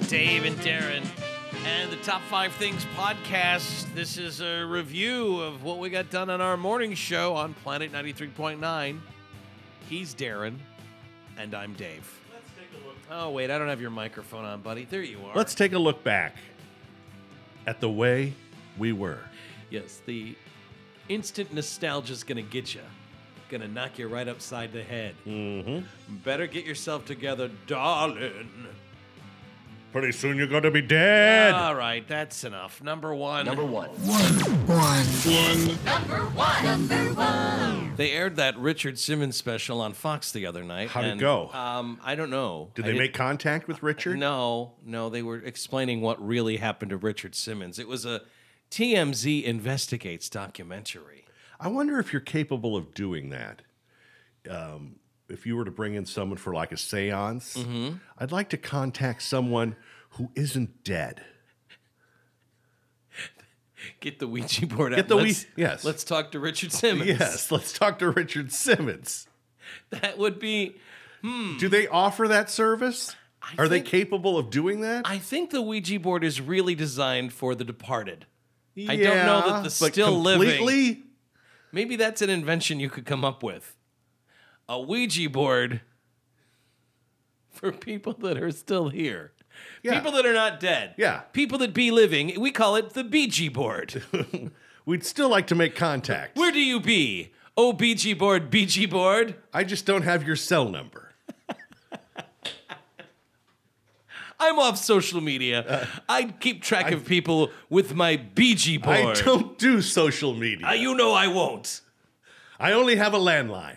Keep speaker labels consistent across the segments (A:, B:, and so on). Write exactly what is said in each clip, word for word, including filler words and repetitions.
A: Dave and Darren, and the Top Five Things podcast. This is a review of what we got done on our morning show on Planet ninety-three point nine. He's Darren, and I'm Dave.
B: Let's take a look.
A: Oh, wait, I don't have your microphone on, buddy. There you are.
B: Let's take a look back at the way we were.
A: Yes, the instant nostalgia's going to get you. Going to knock you right upside the head.
B: Mm-hmm.
A: Better get yourself together, darling.
B: Pretty soon you're going to be dead.
A: All right, that's enough. Number one.
C: Number one.
D: One. One. One. Number one. Number one.
A: They aired that Richard Simmons special on Fox the other night.
B: How'd it
A: and,
B: go?
A: Um, I don't know.
B: Did
A: I
B: they
A: did-
B: make contact with Richard?
A: No, no. They were explaining what really happened to Richard Simmons. It was a T M Z Investigates documentary.
B: I wonder if you're capable of doing that. Um, if you were to bring in someone for like a seance,
A: Mm-hmm.
B: I'd like to contact someone who isn't dead.
A: Get the Ouija board out.
B: Get the
A: let's,
B: Ouija- yes.
A: Let's talk to Richard Simmons.
B: Yes, let's talk to Richard Simmons.
A: That would be...
B: Do they offer that service?
A: I
B: Are they
A: think-
B: capable of doing that?
A: I think the Ouija board is really designed for the departed. I don't know that the
B: but
A: still living-
B: completely?
A: Maybe that's an invention you could come up with. A Ouija board for people that are still here.
B: Yeah.
A: People that are not dead.
B: Yeah.
A: People that be living. We call it the Ouija board.
B: We'd still like to make contact.
A: Where do you be? Oh, Ouija board, Ouija board.
B: I just don't have your cell number.
A: I'm off social media. I keep track of people with my Ouija board.
B: I don't do social media.
A: Uh, you know I won't.
B: I only have a landline.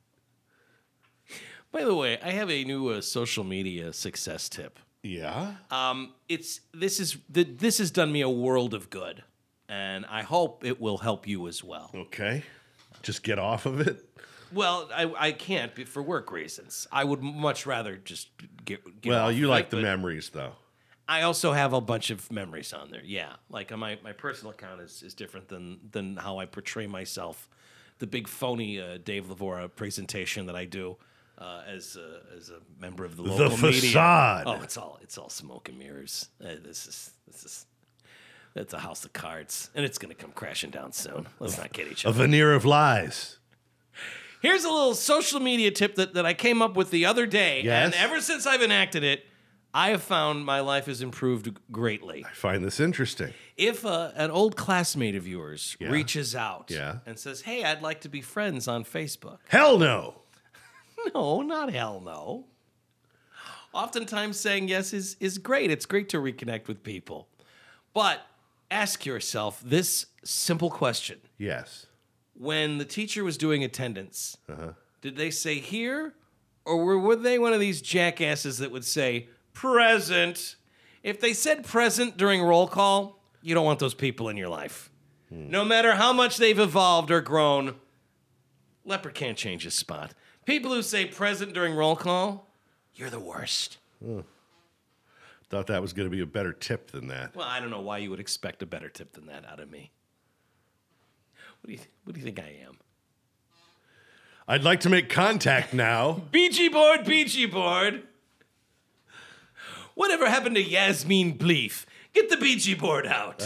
A: By the way, I have a new uh, social media success tip.
B: Yeah?
A: Um, it's this is the, this has done me a world of good, and I hope it will help you as well.
B: Okay. Just get off of it.
A: Well, I, I can't be- for work reasons. I would much rather just get. get
B: Well,
A: off
B: you
A: of
B: like
A: it,
B: the
A: but
B: memories, though.
A: I also have a bunch of memories on there. Yeah, like on my, my personal account is, is different than than how I portray myself. The big phony uh, Dave Lavora presentation that I do uh, as a, as a member of the local media.
B: facade.
A: Oh, it's all it's all smoke and mirrors. Uh, this is this is that's a house of cards, and it's going to come crashing down soon. Let's not kid each
B: A
A: other.
B: veneer of lies.
A: Here's a little social media tip that, that I came up with the other day,
B: Yes?
A: and ever since I've enacted it, I have found my life has improved greatly.
B: I find this interesting.
A: If uh, an old classmate of yours
B: Yeah.
A: reaches out
B: Yeah.
A: and says, "Hey, I'd like to be friends on Facebook,"
B: Hell no.
A: no, not hell no. Oftentimes saying yes is, is great. It's great to reconnect with people. But ask yourself this simple question.
B: Yes.
A: When the teacher was doing attendance,
B: Uh-huh.
A: did they say here, or were, were they one of these jackasses that would say present? If they said present during roll call, you don't want those people in your life. No matter how much they've evolved or grown, leper can't change his spot. People who say present during roll call, you're the worst.
B: Thought that was going to be a better tip than that.
A: Well, I don't know why you would expect a better tip than that out of me. What do you, what do you think I am?
B: I'd like to make contact now.
A: Ouija board, Ouija board. Whatever happened to Yasmin Bleef? Get the Ouija board out.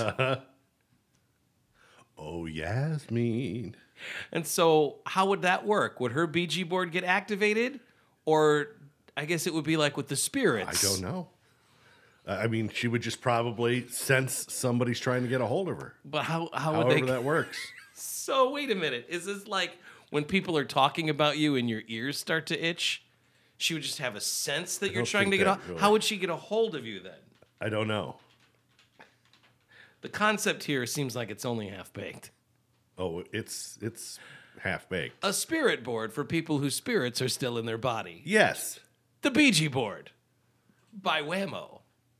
B: Oh, Yasmin.
A: And so, how would that work? Would her Ouija board get activated? Or I guess it would be like with the
B: I
A: spirits.
B: don't know. Uh, I mean, she would just probably sense somebody's trying to get a hold of her.
A: But how, how would
B: However
A: they...
B: that works.
A: So, wait a minute. Is this like when people are talking about you and your ears start to itch? She would just have a sense that you're
B: don't
A: trying to
B: think
A: get
B: that
A: off.
B: really-
A: How would she get a hold of you then?
B: I don't know.
A: The concept here seems like it's only half baked.
B: Oh, it's it's half baked.
A: A spirit board for people whose spirits are still in their body.
B: Yes.
A: The Ouija board by Whammo.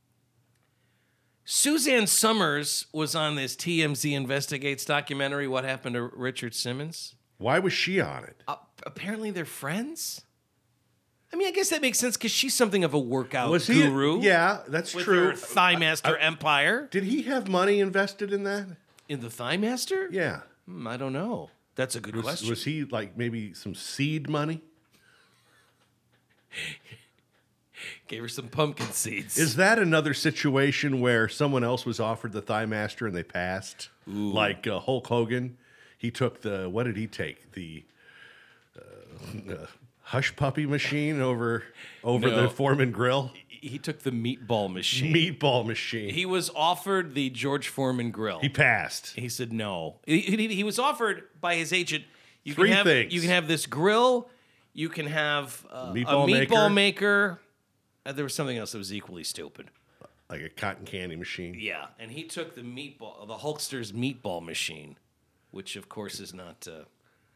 A: Suzanne Summers was on this T M Z Investigates documentary, What Happened to Richard Simmons.
B: Why was she on it?
A: Uh, apparently they're friends. I mean, I guess that makes sense because she's something of a workout
B: Was he?
A: guru.
B: Yeah, that's
A: with
B: true.
A: her Thigh Master Empire.
B: Did he have money invested in that?
A: In the Thigh Master?
B: Yeah.
A: Hmm, I don't know. That's a good
B: Was,
A: question.
B: was he like maybe some seed money?
A: Gave her some pumpkin seeds.
B: Is that another situation where someone else was offered the Thigh Master and they passed? Ooh. Like uh, Hulk Hogan, he took the, what did he take? The uh, uh, Hush Puppy machine over over no. the Foreman grill?
A: He took the meatball machine.
B: Meatball machine.
A: He was offered the George Foreman grill.
B: He passed.
A: He said no. He, he, he was offered by his agent. You
B: Three
A: can have,
B: things.
A: You can have this grill. You can have uh,
B: meatball
A: a
B: maker.
A: meatball maker. Uh, there was something else that was equally stupid.
B: Like a cotton candy machine.
A: Yeah, and he took the meatball, the Hulkster's meatball machine, which of course is not uh,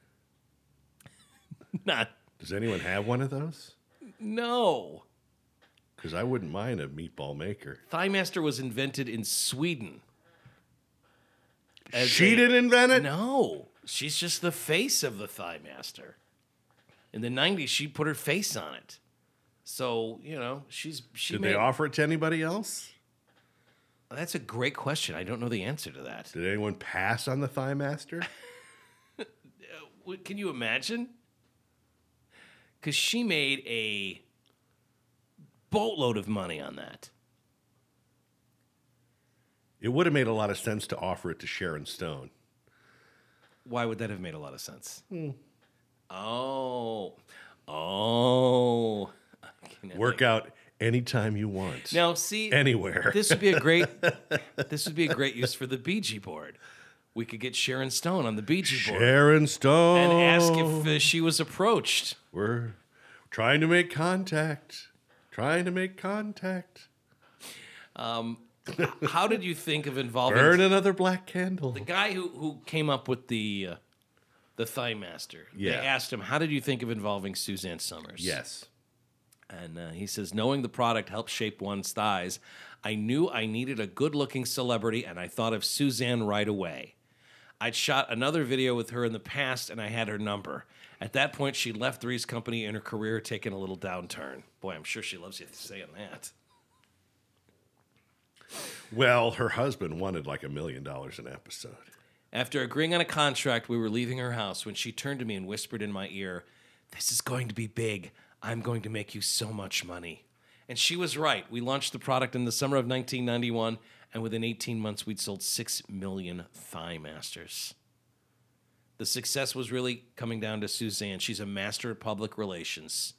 A: not.
B: Does anyone have one of those?
A: No.
B: Because I wouldn't mind a meatball maker.
A: Thigh Master was invented in Sweden.
B: She
A: a,
B: didn't invent it?
A: No. She's just the face of the Thigh Master. In the nineties, she put her face on it. So, you know, she's... she
B: Did
A: made,
B: they offer it to anybody else?
A: That's a great question. I don't know the answer to that.
B: Did anyone pass on the Thigh Master?
A: Can you imagine? Because she made a boatload of money on that.
B: It would have made a lot of sense to offer it to Sharon Stone.
A: Why would that have made a lot of sense?
B: Hmm.
A: Oh. Oh.
B: Work out anytime you want.
A: Now, see,
B: anywhere.
A: This would be a great. This would be a great use for the Ouija board. We could get Sharon Stone on the Ouija board.
B: Sharon Stone.
A: And ask if uh, she was approached.
B: We're trying to make contact. Trying to make contact.
A: Um, how did you think of involving...
B: Burn another black candle.
A: The guy who, who came up with the uh, the Thigh Master.
B: Yeah.
A: They asked him, how did you think of involving Suzanne Summers?
B: Yes.
A: And uh, he says, knowing the product helps shape one's thighs, I knew I needed a good-looking celebrity, and I thought of Suzanne right away. I'd shot another video with her in the past, and I had her number. At that point, she left Three's Company and her career taking a little downturn. Boy, I'm sure she loves you saying that.
B: Well, her husband wanted like a million dollars an episode.
A: After agreeing on a contract, we were leaving her house when she turned to me and whispered in my ear, "This is going to be big. I'm going to make you so much money." And she was right. We launched the product in the summer of nineteen ninety-one, and within eighteen months, we'd sold six million Thigh Masters. The success was really coming down to Suzanne. She's a master of public relations.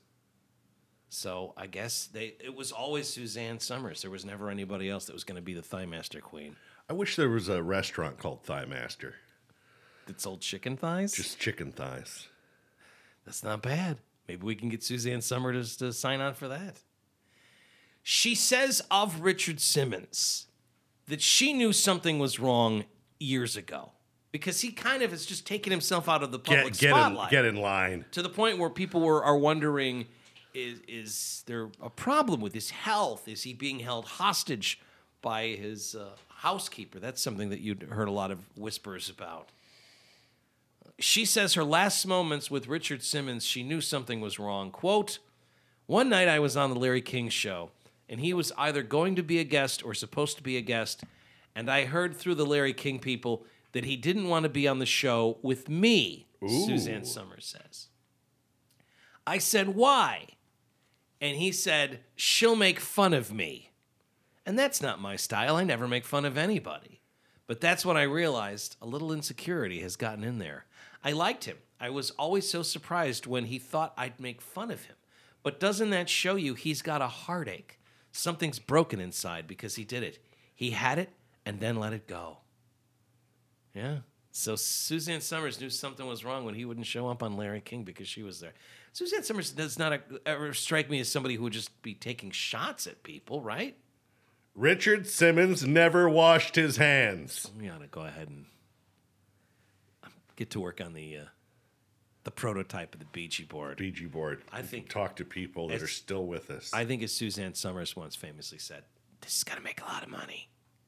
A: So I guess they it was always Suzanne Summers. There was never anybody else that was going to be the Thigh Master queen.
B: I wish there was a restaurant called Thigh Master.
A: That sold chicken thighs?
B: Just chicken thighs.
A: That's not bad. Maybe we can get Suzanne Summers to, to sign on for that. She says of Richard Simmons that she knew something was wrong years ago because he kind of has just taken himself out of the public
B: Get, get,
A: spotlight.
B: in, get in line.
A: To the point where people were are wondering, is, is there a problem with his health? Is he being held hostage by his uh, housekeeper? That's something that you'd heard a lot of whispers about. She says her last moments with Richard Simmons, she knew something was wrong. Quote, "One night I was on the Larry King show, and he was either going to be a guest or supposed to be a guest, and I heard through the Larry King people that he didn't want to be on the show with me,"
B: Ooh.
A: Suzanne Summers says. "I said, why?" And he said, "She'll make fun of me." And that's not my style. I never make fun of anybody. But that's when I realized a little insecurity has gotten in there. I liked him. I was always so surprised when he thought I'd make fun of him. But doesn't that show you he's got a heartache? Something's broken inside because he did it. He had it and then let it go. Yeah. So Suzanne Summers knew something was wrong when he wouldn't show up on Larry King because she was there. Suzanne Summers does not ever strike me as somebody who would just be taking shots at people, right?
B: Richard Simmons never washed his hands.
A: We ought to go ahead and get to work on the uh, the prototype of the Ouija board.
B: Ouija board.
A: I think
B: talk to people that are still with us.
A: I think, as Suzanne Summers once famously said, "This is going to make a lot of money."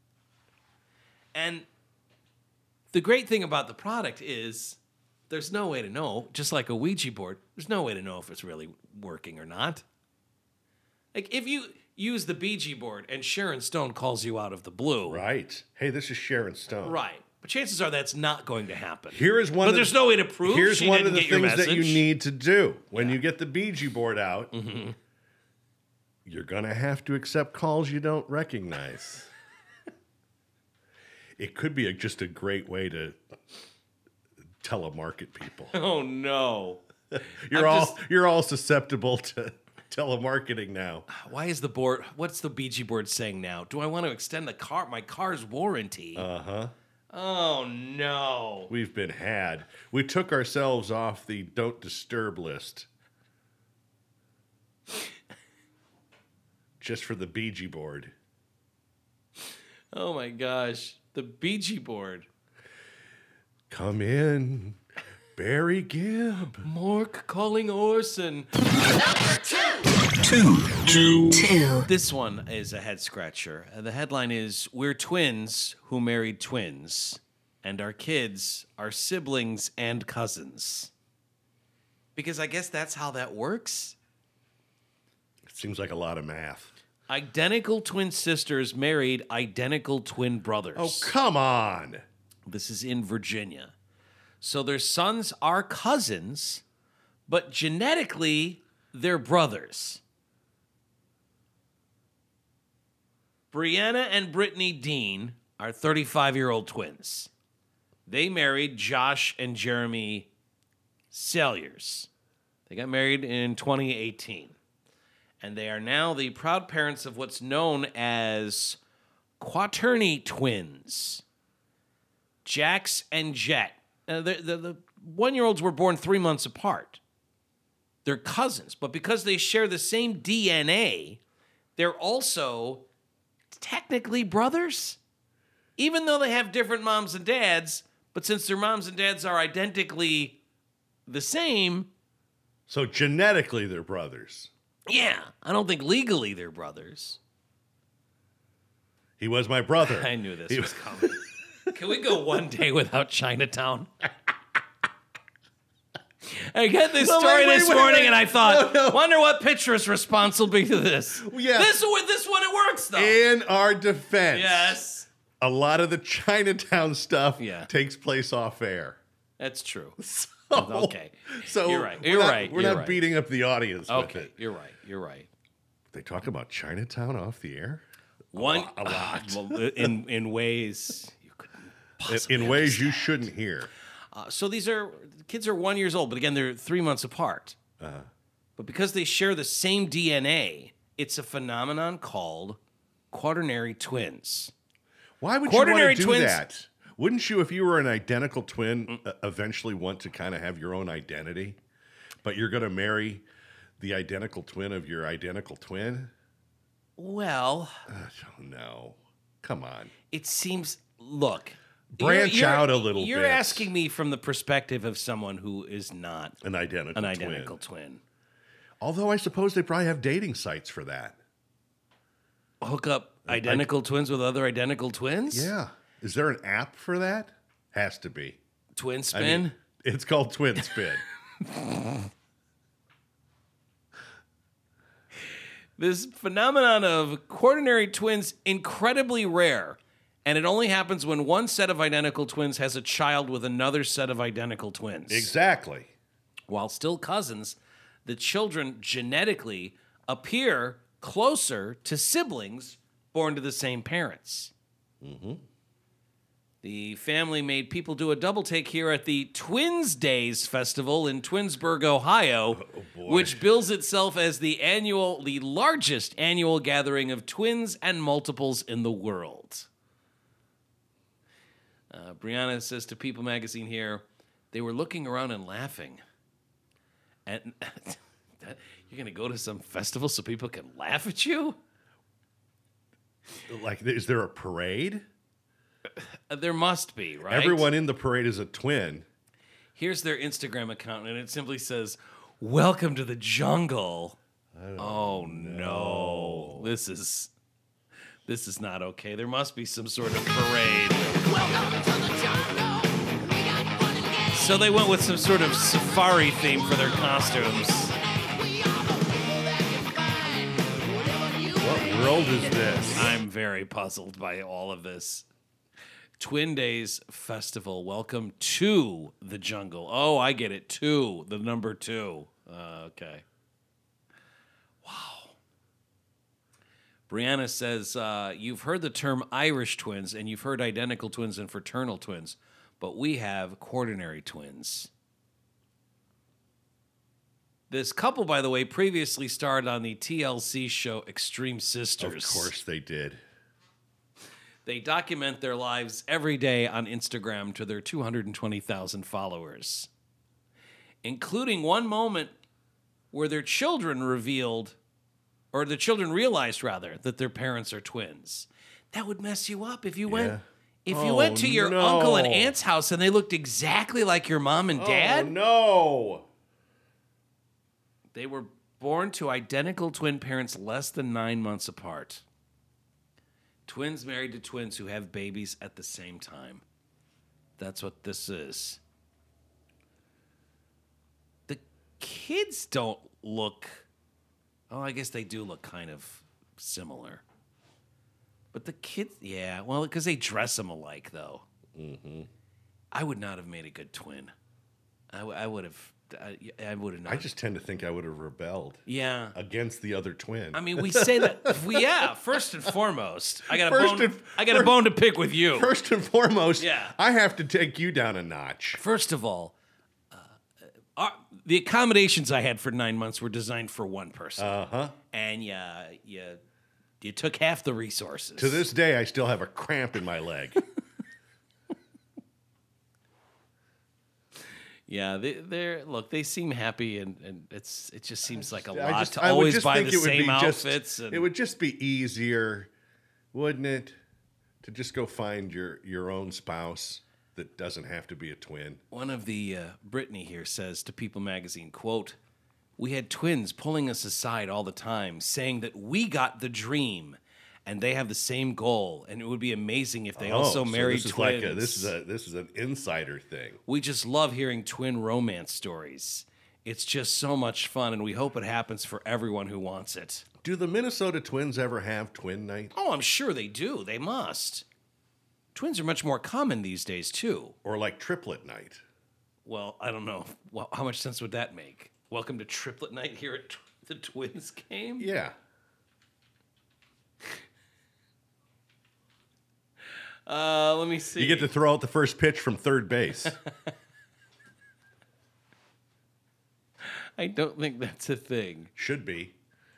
A: And the great thing about the product is there's no way to know, just like a Ouija board, there's no way to know if it's really working or not. Like, if you use the Ouija board and Sharon Stone calls you out of the blue.
B: Right. Hey, this is Sharon Stone.
A: Right. But chances are that's not going to happen.
B: Here is one
A: but
B: of
A: there's
B: the,
A: no way to prove
B: Here's
A: she
B: one
A: didn't
B: of the
A: get your
B: things that you
A: message.
B: need to do when
A: Yeah.
B: you get the Ouija board out.
A: Mm-hmm.
B: you're going to have to accept calls you don't recognize. It could be a, just a great way to telemarket people.
A: Oh, no.
B: You're
A: I'm
B: all
A: just-
B: you're all susceptible to telemarketing now.
A: Why is the board, what's the Ouija board saying now? Do I want to extend the car, my car's warranty?
B: Uh-huh.
A: Oh, no.
B: We've been had. We took ourselves off the don't disturb list. Just for the Ouija board.
A: Oh, my gosh. The Ouija board.
B: Come in, Barry Gibb.
A: Mork calling Orson.
D: Two. Two.
C: Two.
A: This one is a head scratcher. Uh, the headline is We're twins who married twins, and our kids are siblings and cousins. Because I guess that's how that works.
B: It seems like a lot of math.
A: Identical twin sisters married identical twin brothers.
B: Oh, come on.
A: This is in Virginia. So their sons are cousins, but genetically, they're brothers. Brianna and Brittany Dean are thirty-five-year-old twins. They married Josh and Jeremy Salyers. They got married in twenty eighteen. And they are now the proud parents of what's known as quaternary twins. Jax and Jet. Uh, the, the, the one-year-olds were born three months apart. They're cousins, but because they share the same D N A, they're also technically brothers. Even though they have different moms and dads, but since their moms and dads are identically the same,
B: So genetically, they're brothers.
A: yeah, I don't think legally they're brothers.
B: He was my brother.
A: I knew this
B: He-
A: was coming. Can we go one day without Chinatown? I got this
B: No,
A: story
B: wait, wait,
A: this
B: wait,
A: morning,
B: wait.
A: and I thought,
B: No, no.
A: wonder what Pitcher's response will be to this.
B: Yeah.
A: This one, this one, it works though.
B: In our defense,
A: Yes,
B: a lot of the Chinatown stuff
A: Yeah.
B: takes place off air.
A: that's true.
B: So,
A: Okay.
B: So
A: You're right.
B: we're
A: You're
B: not-
A: right.
B: We're
A: You're
B: not
A: right.
B: beating up the audience with
A: Okay,
B: it.
A: you're right. You're right.
B: They talk about Chinatown off the air
A: One
B: a lot.
A: well, in in ways you couldn't
B: in,
A: possibly
B: in ways you
A: understand.
B: shouldn't hear.
A: Uh, so these are the kids are one years old, but again they're three months apart.
B: Uh-huh.
A: But because they share the same D N A, it's a phenomenon called quaternary twins.
B: Why would you
A: Quaternary
B: want to do
A: twins-
B: that? Wouldn't you, if you were an identical twin, uh, eventually want to kind of have your own identity? But you're going to marry the identical twin of your identical twin?
A: Well,
B: Oh, no. Come on.
A: it seems. Look,
B: Branch out a little
A: You're
B: bit.
A: asking me from the perspective of someone who is not
B: An identical
A: an
B: twin.
A: identical twin.
B: Although I suppose they probably have dating sites for that.
A: Hook up identical twins with other identical twins.
B: Yeah. Is there an app for that? Has to be.
A: Twin
B: I
A: spin.
B: mean, it's called Twin Spin.
A: This phenomenon of quaternary twins incredibly rare, and it only happens when one set of identical twins has a child with another set of identical twins.
B: Exactly.
A: While still cousins, the children genetically appear closer to siblings born to the same parents.
B: Mm-hmm.
A: The family made people do a double take here at the Twins Days Festival in Twinsburg, Ohio,
B: boy.
A: which bills itself as the annual, the largest annual gathering of twins and multiples in the world. Uh, Brianna says to People Magazine here, they were looking around and laughing. And that, you're going to go to some festival so people can laugh at you?
B: Like, is there a parade?
A: Uh, there must be, right?
B: Everyone in the parade is a twin.
A: Here's their Instagram account, and it simply says, "Welcome to the jungle." Oh no. This is this is not okay. There must be some sort of parade. So they went with some sort of safari theme for their costumes.
B: What world is this?
A: I'm very puzzled by all of this. Twin Days Festival. Welcome to the jungle. Oh, I get it. Two. The number two. Uh, okay. Wow. Brianna says, uh, you've heard the term Irish twins, and you've heard identical twins and fraternal twins, but we have quaternary twins. This couple, by the way, previously starred on the T L C show Extreme Sisters.
B: Of course they did.
A: They document their lives every day on Instagram to their two hundred twenty thousand followers, including one moment where their children revealed, or the children realized, rather, that their parents are twins. That would mess you up if you went
B: Yeah.
A: if you
B: Oh,
A: went to your
B: no.
A: uncle and aunt's house and they looked exactly like your mom and dad.
B: Oh, no.
A: They were born to identical twin parents less than nine months apart. Twins married to twins who have babies at the same time. That's what this is. The kids don't look... Oh, I guess they do look kind of similar. But the kids... Yeah, well, because they dress them alike, though. Mm-hmm. I would not have made a good twin. I, w- I would have... I, I would have not.
B: I just tend to think I would have rebelled
A: Yeah.
B: against the other twin.
A: I mean, we say that. We, yeah, first and foremost, I got a
B: First
A: bone.
B: and-
A: I got a
B: first-
A: bone to pick with you.
B: First and foremost,
A: Yeah.
B: I have to take you down a notch.
A: First of all, uh, our, the accommodations I had for nine months were designed for one person,
B: Uh-huh.
A: and you, you, you took half the resources.
B: To this day, I still have a cramp in my leg.
A: Yeah, they, they're look. They seem happy, and, and it's it just seems like a
B: I
A: lot
B: just-
A: to
B: I would
A: always
B: just
A: buy
B: think
A: the
B: it would
A: same
B: be just-
A: outfits. and,
B: It would just be easier, wouldn't it, to just go find your, your own spouse that doesn't have to be a twin.
A: One of the, uh, Brittany here says to People Magazine, quote, "We had twins pulling us aside all the time, saying that we got the dream, and they have the same goal, and it would be amazing if they also
B: Oh, so
A: married
B: this is
A: twins.
B: Like a, this is a this is an insider thing.
A: We just love hearing twin romance stories. It's just so much fun, and we hope it happens for everyone who wants it."
B: Do the Minnesota Twins ever have twin night?
A: Oh, I'm sure they do. They must. Twins are much more common these days, too.
B: Or like triplet night?
A: Well, I don't know. Well, how much sense would that make? Welcome to triplet night here at the Twins game?
B: Yeah.
A: Uh, let me see.
B: You get to throw out the first pitch from third base.
A: I don't think that's a thing.
B: Should be.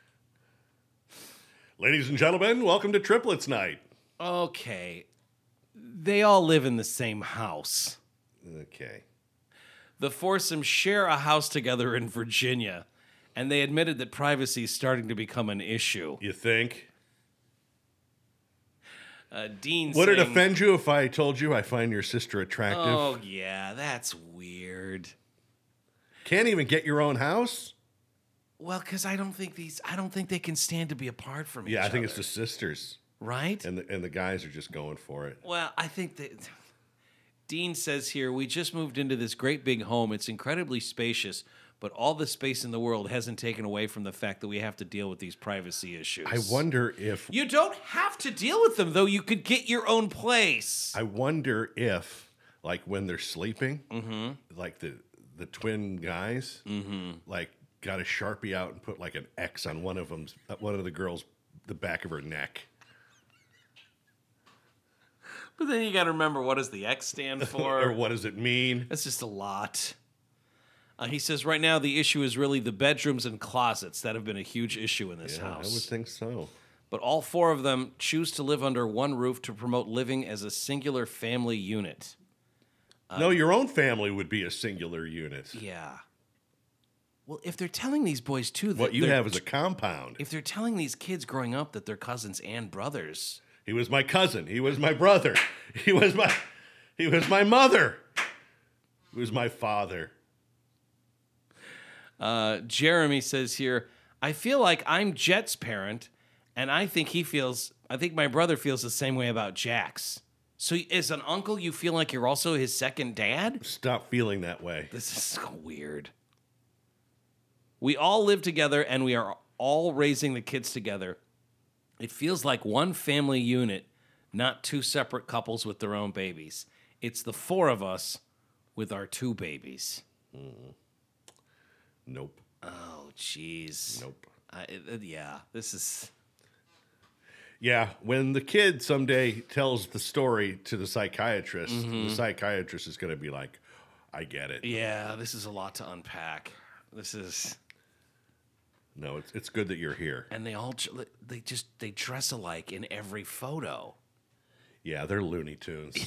B: Ladies and gentlemen, welcome to Triplets Night.
A: Okay. They all live in the same house.
B: Okay.
A: The foursome share a house together in Virginia, and they admitted that privacy is starting to become an issue.
B: You think?
A: Uh, Dean
B: Would it
A: saying,
B: offend you if I told you I find your sister attractive?
A: Oh, yeah, that's weird.
B: Can't even get your own house?
A: Well, because I don't think these, I don't think they can stand to be apart from each
B: Yeah,
A: other.
B: I think it's the sisters.
A: Right?
B: And the, and the guys are just going for it.
A: Well, I think that Dean says here, we just moved into this great big home. It's incredibly spacious, but all the space in the world hasn't taken away from the fact that we have to deal with these privacy issues.
B: I wonder if
A: You don't have to deal with them, though. You could get your own place.
B: I wonder if, like, when they're sleeping,
A: Mm-hmm.
B: like the the twin guys, like, got a Sharpie out and put like an X on one of them's one of the girls, the back of her neck.
A: But then you got to remember, what does the X stand for?
B: Or what does it mean?
A: That's just a lot. Uh, he says right now the issue is really the bedrooms and closets that have been a huge issue in this
B: Yeah, I
A: house.
B: would think so.
A: But all four of them choose to live under one roof to promote living as a singular family unit.
B: no, your own family would be a singular unit.
A: Yeah. Well, if they're telling these boys too, that
B: What you
A: they're-
B: have is a compound.
A: if they're telling these kids growing up that they're cousins and brothers,
B: He was my cousin. He was my brother. He was my he was my mother. He was my father.
A: uh, Jeremy says here, I feel like I'm Jet's parent, and I think he feels, I think my brother feels the same way about Jack's. So as an uncle, you feel like you're also his second dad?
B: Stop feeling that way.
A: This is so weird. We all live together, and we are all raising the kids together. It feels like one family unit, not two separate couples with their own babies. It's the four of us with our two babies.
B: Nope.
A: Oh, jeez.
B: Nope.
A: I, it- yeah, this is...
B: Yeah, when the kid someday tells the story to the psychiatrist,
A: Mm-hmm.
B: the psychiatrist is going to be like, I get it.
A: Yeah, this is a lot to unpack. This is,
B: No, it's it's good that you're here.
A: and they all ju- they just they dress alike in every photo.
B: Yeah, they're Looney Tunes.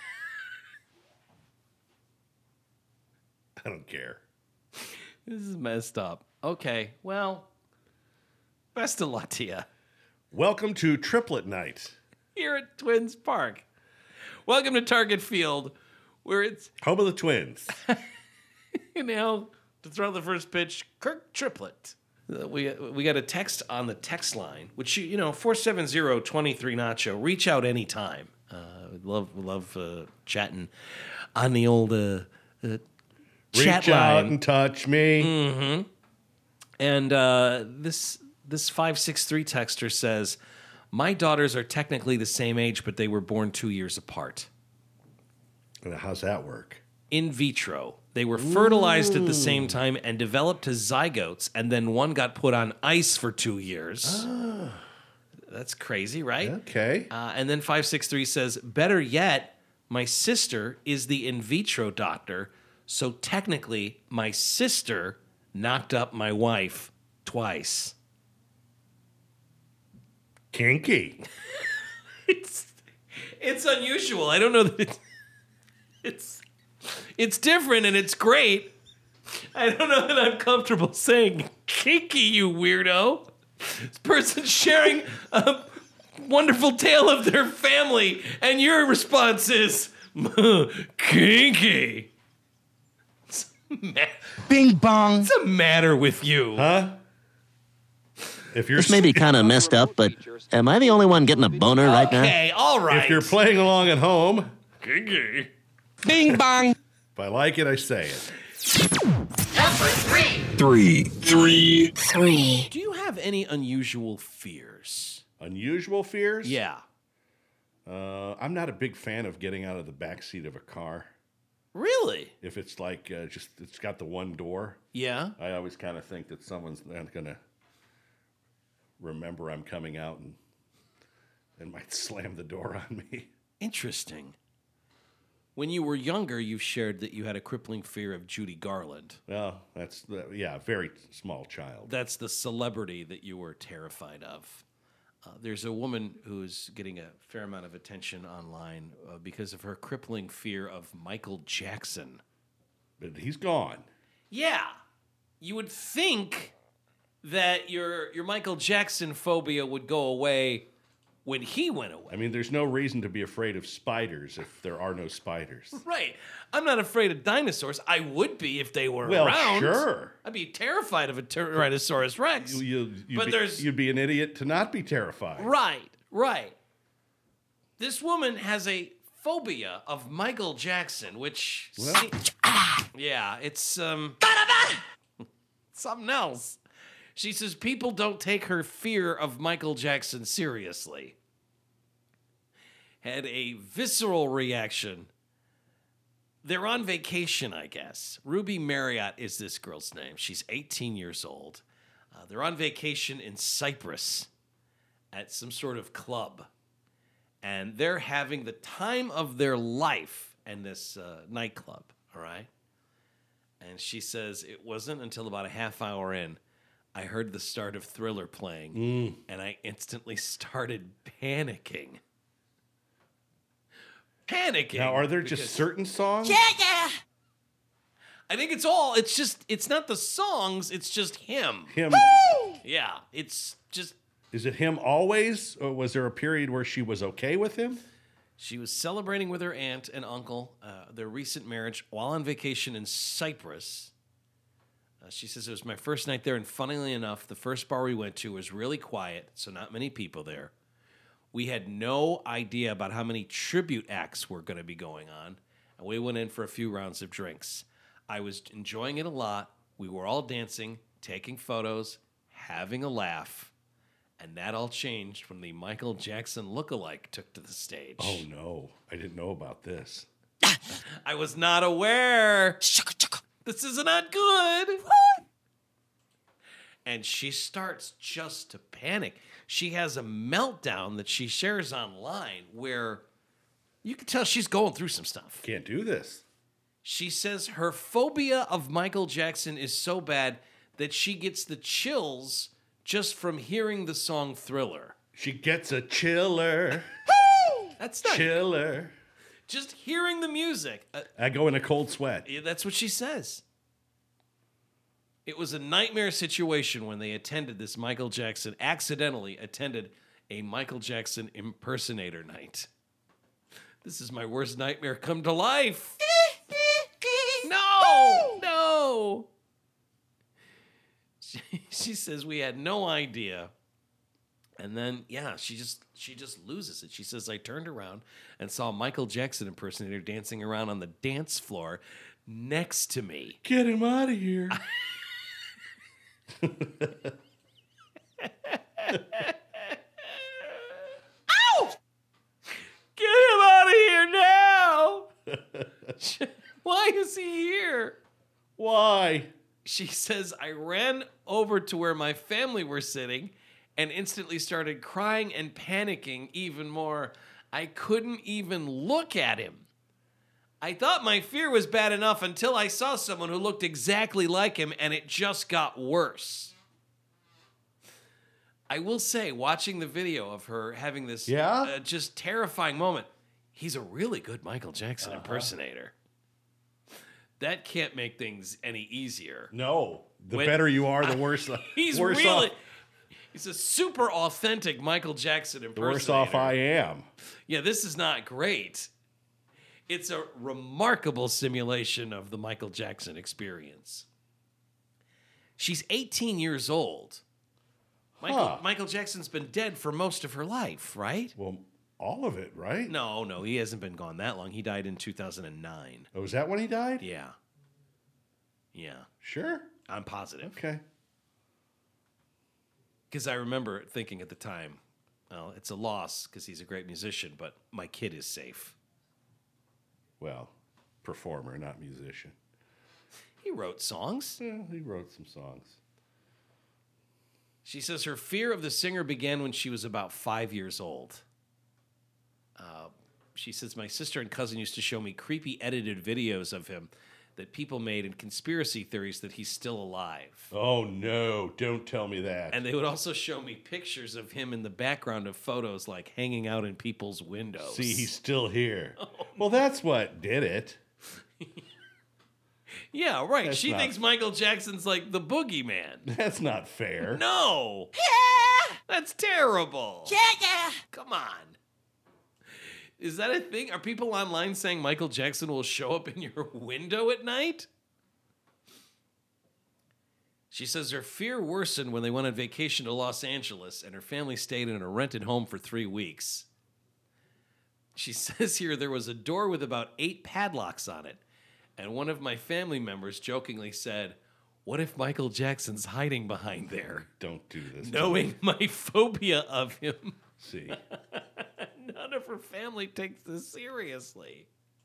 B: I don't care.
A: This is messed up. Okay, well, best of luck to you
B: Welcome to Triplet Night,
A: here at Twins Park. Welcome to Target Field, where it's,
B: home of the Twins.
A: you know, to throw the first pitch, Kirk Triplett. Uh, We we got a text on the text line, which you you know four seven zero two three Nacho. Reach out anytime. Uh, we'd love love uh, chatting on the old uh, uh, chat
B: Reach out
A: line.
B: and touch me.
A: And uh, this this five six three texter says, "My daughters are technically the same age, but they were born two years apart.
B: And how's that work?
A: In vitro, they were fertilized at the same time and developed as zygotes, and then one got put on ice for two years. That's crazy, right?
B: Okay.
A: Uh, and then five six three says, better yet, my sister is the in vitro doctor, so technically my sister knocked up my wife twice."
B: Kinky.
A: It's it's unusual. I don't know that it, it's it's different and it's great. I don't know that I'm comfortable saying kinky, you weirdo. This person's sharing a wonderful tale of their family, and your response is kinky. What's the ma-
C: Bing bong.
A: What's the matter with you?
B: Huh? If you're
E: This may be kind of messed up, but am I the only one getting a boner right now?
A: Okay, all right.
B: if you're playing along at home,
A: kinky.
C: Bing bong.
B: if I like it, I say it.
D: Number three.
C: Three.
D: Three.
F: Three.
A: Do you have any unusual fears?
B: Unusual fears?
A: Yeah.
B: Uh, I'm not a big fan of getting out of the back seat of a car.
A: Really?
B: If it's like uh, just it's got the one door,
A: Yeah.
B: I always kind of think that someone's not gonna remember I'm coming out and and might slam the door on me.
A: Interesting. When you were younger, you shared that you had a crippling fear of Judy Garland.
B: Well, that's the, yeah, very small child.
A: That's the celebrity that you were terrified of. Uh, there's a woman who's getting a fair amount of attention online uh, because of her crippling fear of Michael Jackson.
B: But he's gone.
A: Yeah. You would think that your your Michael Jackson phobia would go away when he went away.
B: I mean, there's no reason to be afraid of spiders if there are no spiders.
A: Right. I'm not afraid of dinosaurs. I would be if they were
B: Well,
A: around.
B: sure.
A: I'd be terrified of a Tyrannosaurus Rex.
B: You, you, you'd,
A: But
B: be,
A: there's-
B: you'd be an idiot to not be terrified.
A: Right, right. This woman has a phobia of Michael Jackson, which se- yeah, it's um something else. She says people don't take her fear of Michael Jackson seriously. Had a visceral reaction. They're on vacation, I guess. Ruby Marriott is this girl's name. She's eighteen years old. Uh, they're on vacation in Cyprus at some sort of club. And they're having the time of their life in this uh, nightclub, all right? And she says, it wasn't until about a half hour in, I heard the start of Thriller playing, and I instantly started panicking. Panicking.
B: Now, are there
A: because-
B: just certain songs?
F: Yeah.
A: I think it's all, it's just, it's not the songs, it's just him.
B: Him?
A: Yeah, it's just,
B: Is it him always, or was there a period where she was okay with him?
A: she was celebrating with her aunt and uncle uh, their recent marriage while on vacation in Cyprus. Uh, she says, it was my first night there, and funnily enough, the first bar we went to was really quiet, so not many people there. We had no idea about how many tribute acts were going to be going on, and we went in for a few rounds of drinks. I was enjoying it a lot. We were all dancing, taking photos, having a laugh, and that all changed when the Michael Jackson lookalike took to the stage.
B: Oh, no. I didn't know about this.
A: I was not aware. This is not good. And she starts just to panic. she has a meltdown that she shares online where you can tell she's going through some stuff.
B: Can't do this.
A: She says her phobia of Michael Jackson is so bad that she gets the chills just from hearing the song Thriller.
B: She gets a chiller.
A: That's not
B: Chiller.
A: just hearing the music. Uh,
B: I go in a cold sweat.
A: yeah, that's what she says. It was a nightmare situation when they attended this Michael Jackson, accidentally attended a Michael Jackson impersonator night. This is my worst nightmare come to life. No, no. She, she says we had no idea. And then, yeah, she just she just loses it. She says, I turned around and saw a Michael Jackson impersonator dancing around on the dance floor next to me.
B: Get him out of here.
A: Ow! Get him out of here now! Why is he here?
B: Why?
A: She says, I ran over to where my family were sitting and instantly started crying and panicking even more. I couldn't even look at him. I thought my fear was bad enough until I saw someone who looked exactly like him, and it just got worse. I will say, watching the video of her having this
B: Yeah?
A: uh, just terrifying moment, he's a really good Michael Jackson impersonator. That can't make things any easier.
B: No. The
A: When-
B: better you are, the worse.
A: He's
B: worse
A: really,
B: off,
A: he's a super authentic Michael Jackson
B: the
A: impersonator.
B: worse off I am.
A: Yeah, this is not great. It's a remarkable simulation of the Michael Jackson experience. She's eighteen years old. Michael,
B: Huh.
A: Michael Jackson's been dead for most of her life, right?
B: Well, all of it, right?
A: No, no, he hasn't been gone that long. He died in two thousand nine.
B: Oh, was that when he died?
A: Yeah. Yeah,
B: Sure.
A: I'm positive.
B: Okay.
A: Because I remember thinking at the time, well, it's a loss because he's a great musician, but my kid is safe.
B: Well, performer, not musician.
A: He wrote songs.
B: Yeah, he wrote some songs.
A: She says her fear of the singer began when she was about five years old. Uh, she says, my sister and cousin used to show me creepy edited videos of him that people made and conspiracy theories that he's still alive.
B: Oh, no. Don't tell me that.
A: And they would also show me pictures of him in the background of photos, like hanging out in people's windows.
B: See, he's still here. Well, that's what did it.
A: Yeah, right.
B: That's
A: she
B: not-
A: thinks Michael Jackson's like the boogeyman.
B: That's not fair.
A: No. That's terrible. Come on. Is that a thing? Are people online saying Michael Jackson will show up in your window at night? She says her fear worsened when they went on vacation to Los Angeles and her family stayed in a rented home for three weeks. She says here there was a door with about eight padlocks on it, and one of my family members jokingly said, what if Michael Jackson's hiding behind there?
B: Don't do this. to
A: Knowing
B: me.
A: my phobia of him.
B: See.
A: None of her family takes this seriously.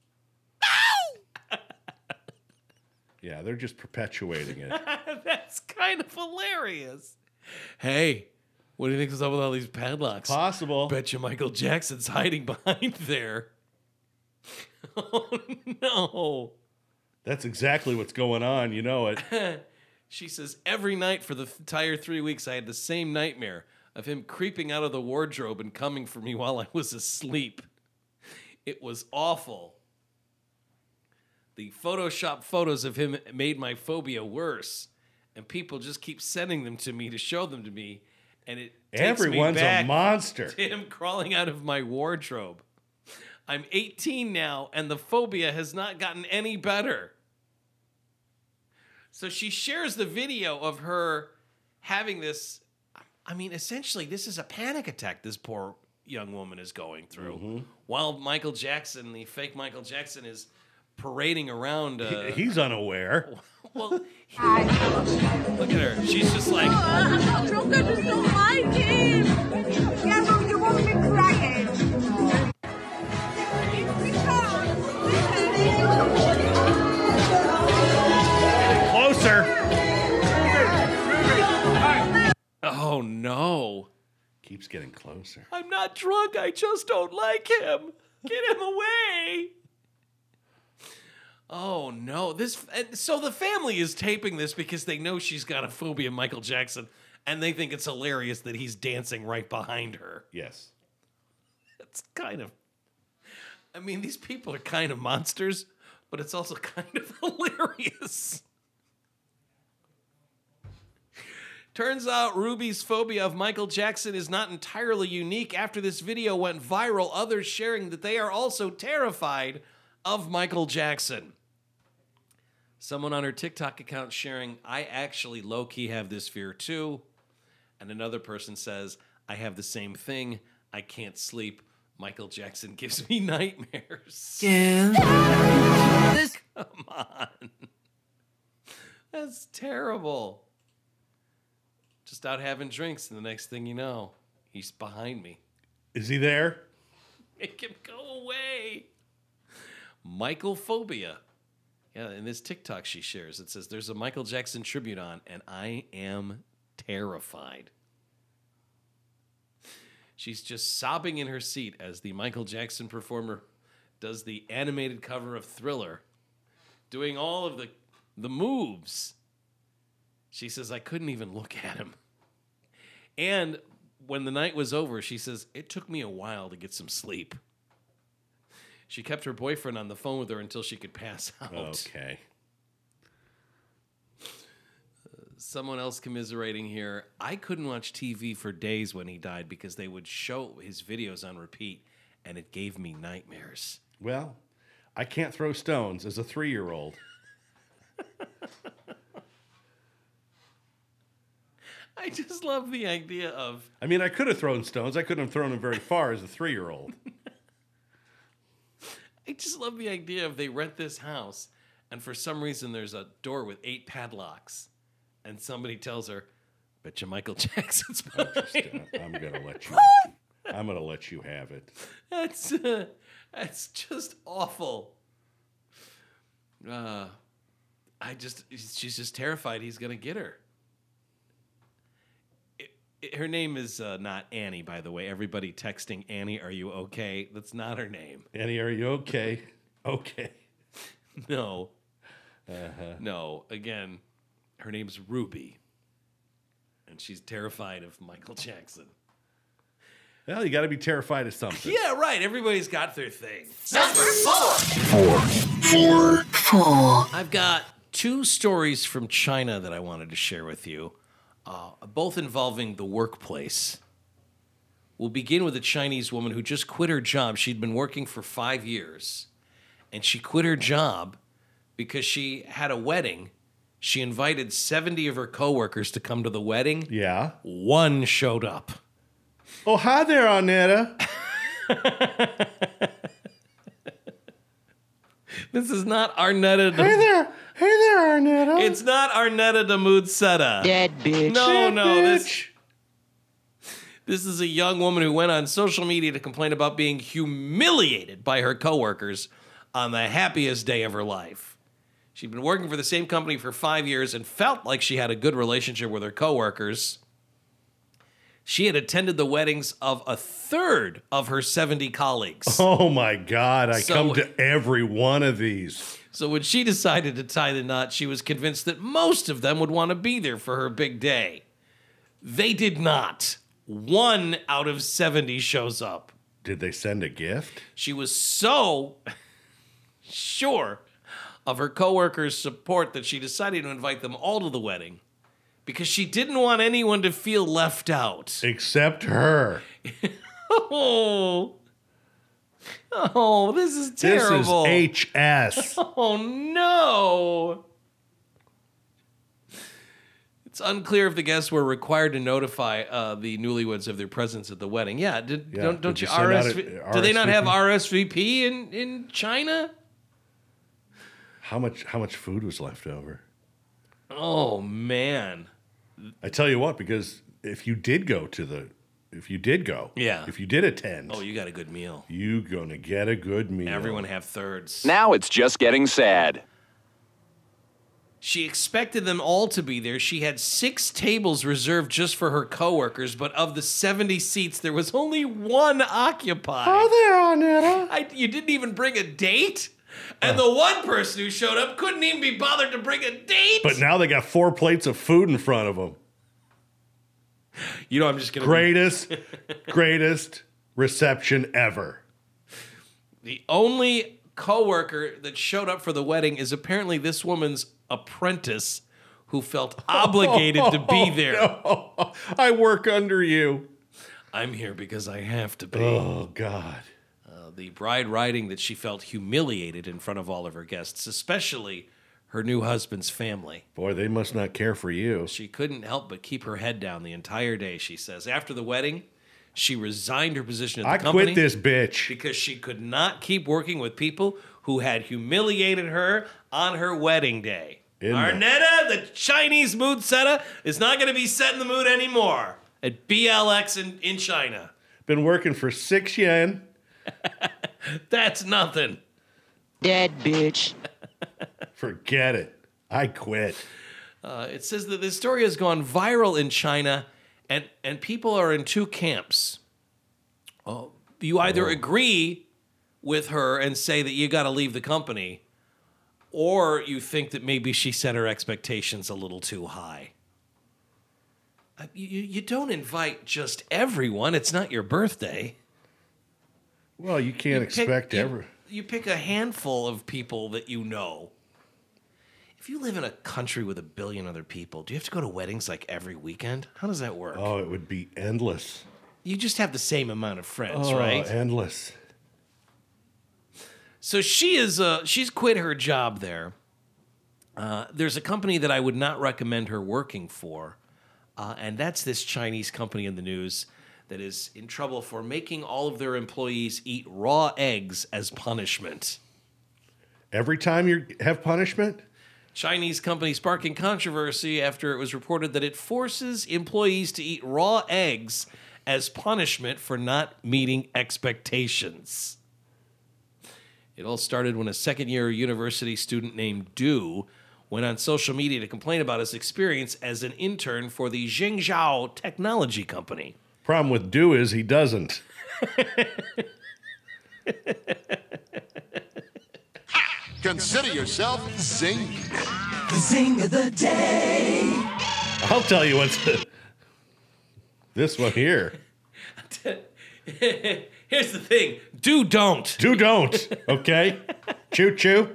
B: Yeah, they're just perpetuating it.
A: That's kind of hilarious. Hey, what do you think is up with all these padlocks?
B: Possible.
A: Bet you Michael Jackson's hiding behind there. Oh, no.
B: That's exactly what's going on. You know it.
A: She says, every night for the entire three weeks, I had the same nightmare of him creeping out of the wardrobe and coming for me while I was asleep. It was awful. The Photoshop photos of him made my phobia worse, and people just keep sending them to me to show them to me, and it takes
B: Everyone's
A: me back
B: a monster.
A: to him crawling out of my wardrobe. I'm eighteen now, and the phobia has not gotten any better. So she shares the video of her having this. I mean, essentially, this is a panic attack this poor young woman is going through.
B: Mm-hmm.
A: While Michael Jackson, the fake Michael Jackson, is parading around. Uh,
B: He's unaware.
A: well, he- look at her. She's just like,
F: I'm not drunk, I just don't like him. Yeah, but you won't be crying.
B: Closer.
A: oh no.
B: Keep getting closer.
A: I'm not drunk. I just don't like him. Get him away. Oh, no. This. So the family is taping this because they know she's got a phobia of Michael Jackson, and they think it's hilarious that he's dancing right behind her.
B: Yes.
A: It's kind of... I mean, these people are kind of monsters, but it's also kind of hilarious. Turns out Ruby's phobia of Michael Jackson is not entirely unique. After this video went viral, others sharing that they are also terrified of Michael Jackson. Someone on her TikTok account sharing, I actually low-key have this fear too. And another person says, I have the same thing. I can't sleep. Michael Jackson gives me nightmares. Yeah. Come on. That's terrible. Just out having drinks, and the next thing you know, he's behind me.
B: Is he there?
A: Make him go away. Michael phobia. Yeah, in this TikTok she shares, it says, there's a Michael Jackson tribute on, and I am terrified. She's just sobbing in her seat as the Michael Jackson performer does the animated cover of Thriller, doing all of the, the moves. She says, I couldn't even look at him. And when the night was over, she says, it took me a while to get some sleep. She kept her boyfriend on the phone with her until she could pass out.
B: Okay.
A: Uh, someone else commiserating here. I couldn't watch T V for days when he died because they would show his videos on repeat, and it gave me nightmares.
B: Well, I can't throw stones as a three-year-old.
A: I just love the idea of...
B: I mean, I could have thrown stones. I couldn't have thrown them very far as a three-year-old.
A: I just love the idea of they rent this house, and for some reason there's a door with eight padlocks, and somebody tells her, bet you Michael Jackson's behind.
B: Just, uh, I'm going to let you I'm going to let you have it.
A: That's, uh, that's just awful. Uh, I just, she's just terrified he's going to get her. Her name is uh, not Annie, by the way. Everybody texting, Annie, are you okay? That's not her name.
B: Annie, are you okay? Okay.
A: No.
B: Uh-huh.
A: No. Again, her name's Ruby. And she's terrified of Michael Jackson.
B: Well, you got to be terrified of something.
A: Yeah, right. Everybody's got their thing.
D: Number four. Four. Four. Four.
A: I've got two stories from China that I wanted to share with you. Uh, both involving the workplace. We'll begin with a Chinese woman who just quit her job. She'd been working for five years, and she quit her job because she had a wedding. She invited seventy of her coworkers to come to the wedding.
B: Yeah.
A: One showed up.
B: Oh, hi there, Arnetta.
A: This is not Arnetta. De-
B: Hey there. Hey there, Arnetta.
A: It's not Arnetta de Moodsetta.
C: Dead bitch.
A: No,
B: Dead
A: no.
B: bitch.
A: This, this is a young woman who went on social media to complain about being humiliated by her coworkers on the happiest day of her life. She'd been working for the same company for five years and felt like she had a good relationship with her coworkers. She had attended the weddings of a third of her seventy colleagues.
B: Oh, my God. I
A: So-
B: come to every one of these.
A: So when she decided to tie the knot, she was convinced that most of them would want to be there for her big day. They did not. One out of seventy shows up.
B: Did they send a gift?
A: She was so sure of her coworkers' support that she decided to invite them all to the wedding because she didn't want anyone to feel left out.
B: Except her.
A: Oh, oh, this is terrible.
B: This is H S.
A: Oh, no. It's unclear if the guests were required to notify uh, the newlyweds of their presence at the wedding. Yeah, did,
B: Yeah,
A: don't, don't
B: did
A: you
B: you send out
A: R S V?
B: a-
A: Do they not have
B: R
A: R S V P in, in China?
B: How much how much food was left over?
A: Oh, man.
B: I tell you what, because if you did go to the if you did go,
A: Yeah.
B: if you did attend,
A: Oh, you got a good meal.
B: you gonna get a good meal.
A: Everyone have thirds.
G: Now it's just getting sad.
A: She expected them all to be there. She had six tables reserved just for her coworkers, but of the seventy seats, there was only one occupied.
B: Oh, there, Arnetta.
A: I, you didn't even bring a date? And the one person who showed up couldn't even be bothered to bring a date?
B: But now they got four plates of food in front of them.
A: You know, I'm just going to...
B: Greatest, greatest reception ever.
A: The only coworker that showed up for the wedding is apparently this woman's apprentice who felt obligated to be there.
B: No, I work under you.
A: I'm here because I have to be.
B: Oh, God.
A: Uh, the bride writing that she felt humiliated in front of all of her guests, especially her new husband's family.
B: Boy, they must not care for you.
A: She couldn't help but keep her head down the entire day, she says. After the wedding, she resigned her position at the
B: I
A: company.
B: quit this bitch.
A: Because she could not keep working with people who had humiliated her on her wedding day.
B: In
A: Arnetta, the Chinese mood setter, is not going to be setting the mood anymore at B L X in, in China.
B: Been working for six yen.
A: That's nothing.
C: Dead bitch.
B: Forget it. I quit.
A: Uh, it says that this story has gone viral in China, and, and people are in two camps. Oh, you either agree with her and say that you got to leave the company, or you think that maybe she set her expectations a little too high. Uh, You, you don't invite just everyone. It's not your birthday.
B: Well, you can't
A: You pick-
B: expect
A: you-
B: ever.
A: You pick a handful of people that you know. If you live in a country with a billion other people, do you have to go to weddings like every weekend? How does that work?
B: Oh, it would be endless.
A: You just have the same amount of friends,
B: Oh,
A: right?
B: endless.
A: So she is uh, she's quit her job there. Uh, there's a company that I would not recommend her working for, uh, and that's this Chinese company in the news that is in trouble for making all of their employees eat raw eggs as punishment.
B: Every time you have punishment?
A: Chinese company sparking controversy after it was reported that it forces employees to eat raw eggs as punishment for not meeting expectations. It all started when a second-year university student named Du went on social media to complain about his experience as an intern for the Zhengzhou technology company.
B: Problem with Do is he doesn't.
G: Consider yourself zinged.
D: The zing of the day.
B: I'll tell you what's this one here.
A: Here's the thing. Do don't.
B: Do don't. Okay? Choo choo.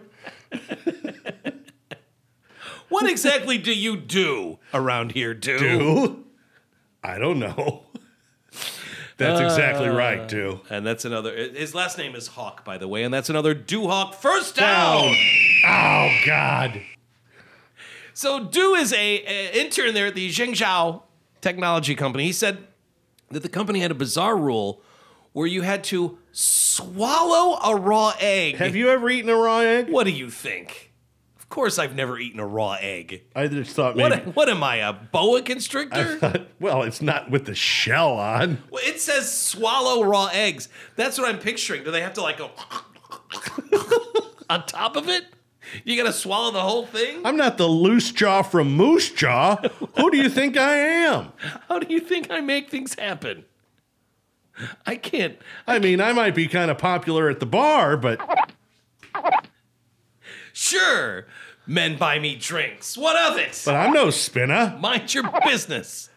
A: What exactly do you do around here, Do?
B: Do? I don't know. That's exactly right, Do.
A: And that's another. His last name is Hawk, by the way, and that's another Do Hawk first down.
B: Oh, God.
A: So Du is a, a intern there at the Zhengzhou technology company. He said that the company had a bizarre rule where you had to swallow a raw egg.
B: Have you ever eaten a raw egg?
A: What do you think? Of course, I've never eaten a raw egg.
B: I just thought maybe.
A: What, what am I, a boa constrictor?
B: I thought, well, it's not with the shell on.
A: Well, it says swallow raw eggs. That's what I'm picturing. Do they have to like go on top of it? You gotta swallow the whole thing?
B: I'm not the loose jaw from Moose Jaw. Who do you think I am?
A: How do you think I make things happen? I can't.
B: I mean, I might be kind of popular at the bar, but
A: Sure, men buy me drinks. What of it?
B: but I'm no spinner.
A: Mind your business.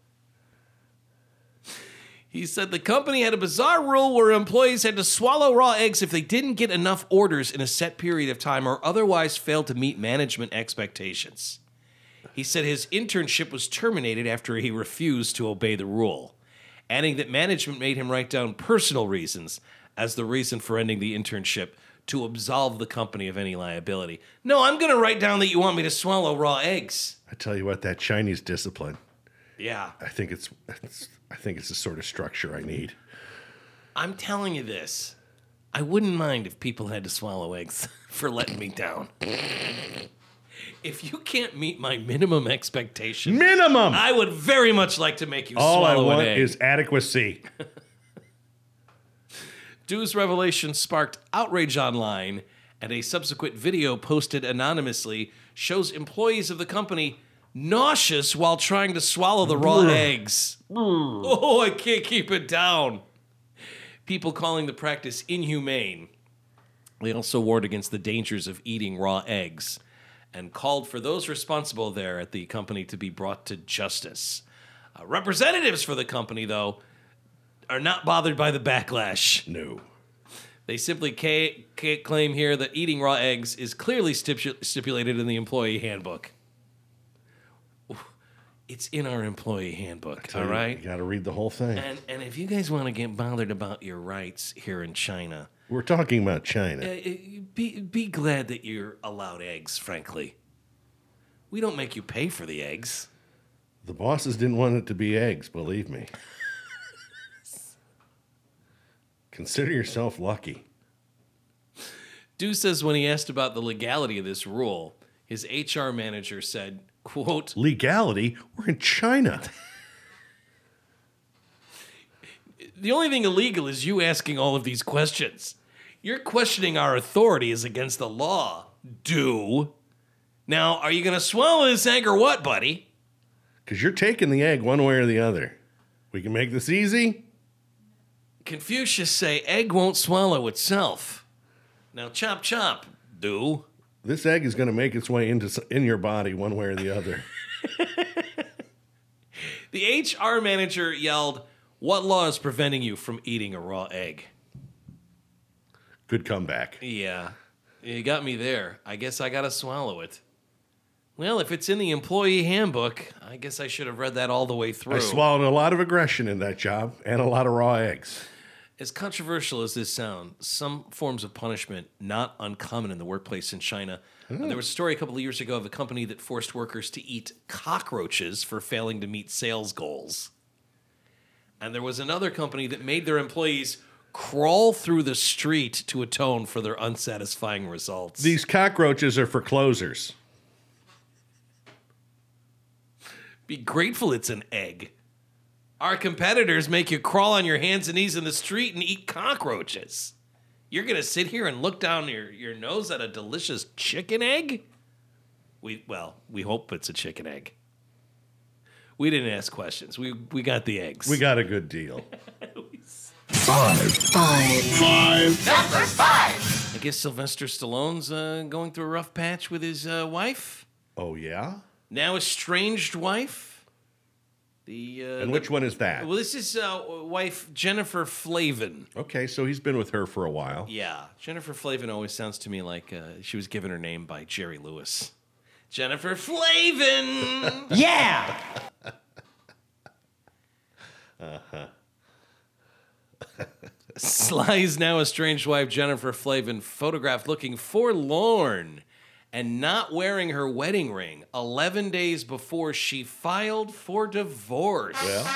A: He said the company had a bizarre rule where employees had to swallow raw eggs if they didn't get enough orders in a set period of time or otherwise failed to meet management expectations. He said his internship was terminated after he refused to obey the rule, adding that management made him write down personal reasons as the reason for ending the internship to absolve the company of any liability. No, I'm going to write down that you want me to swallow raw eggs.
B: I tell you what, that Chinese discipline.
A: Yeah.
B: I think it's, it's I think it's the sort of structure I need.
A: I'm telling you this. I wouldn't mind if people had to swallow eggs for letting me down. If you can't meet my minimum expectation,
B: Minimum.
A: I would very much like to make you
B: All I
A: swallow
B: want
A: an egg.
B: is adequacy.
A: Du's revelation sparked outrage online, and a subsequent video posted anonymously shows employees of the company nauseous while trying to swallow the raw eggs. Oh, I can't keep it down. People calling the practice inhumane. They also warned against the dangers of eating raw eggs and called for those responsible there at the company to be brought to justice. Uh, representatives for the company, though, are not bothered by the backlash.
B: No.
A: They simply ca- ca- claim here that eating raw eggs is clearly stipu- stipulated in the employee handbook. It's in our employee handbook, all
B: You-
A: right?
B: You got to read the whole thing.
A: And and if you guys want to get bothered about your rights here in China,
B: We're talking about China.
A: uh, be be glad that you're allowed eggs, frankly. We don't make you pay for the eggs.
B: The bosses didn't want it to be eggs, believe me. Consider yourself lucky.
A: Du says when he asked about the legality of this rule, his H R manager said, quote,
B: Legality? We're in China.
A: the only thing illegal is you asking all of these questions. You're questioning our authority is against the law, Du. Now, are you going to swallow this egg or what, buddy?
B: Because you're taking the egg one way or the other. We can make this easy.
A: Confucius say egg won't swallow itself. Now, chop chop, Du.
B: This egg is going to make its way into s- in your body one way or the other.
A: The H R manager yelled, what law is preventing you from eating a raw egg?
B: Good comeback.
A: Yeah, you got me there. I guess I gotta swallow it. Well, if it's in the employee handbook, I guess I should have read that all the way through.
B: I swallowed a lot of aggression in that job and a lot of raw eggs.
A: As controversial as this sounds, some forms of punishment not uncommon in the workplace in China. Uh, there was a story a couple of years ago of a company that forced workers to eat cockroaches for failing to meet sales goals. And there was another company that made their employees crawl through the street to atone for their unsatisfying results.
B: These cockroaches are for closers.
A: Be grateful it's an egg. Our competitors make you crawl on your hands and knees in the street and eat cockroaches. You're going to sit here and look down your, your nose at a delicious chicken egg? We Well, we hope it's a chicken egg. We didn't ask questions. We we got the eggs.
B: We got a good deal.
D: Five. Five. Five.
G: Number five.
A: I guess Sylvester Stallone's uh, going through a rough patch with his uh, wife.
B: Oh, yeah?
A: Now estranged wife. The uh,
B: And which one is that?
A: Well, this is uh, wife Jennifer Flavin.
B: Okay, so he's been with her for a while.
A: Yeah, Jennifer Flavin always sounds to me like uh, she was given her name by Jerry Lewis. Jennifer Flavin.
C: Yeah!
A: Sly's now estranged wife Jennifer Flavin photographed looking forlorn and not wearing her wedding ring eleven days before she filed for divorce.
B: Well,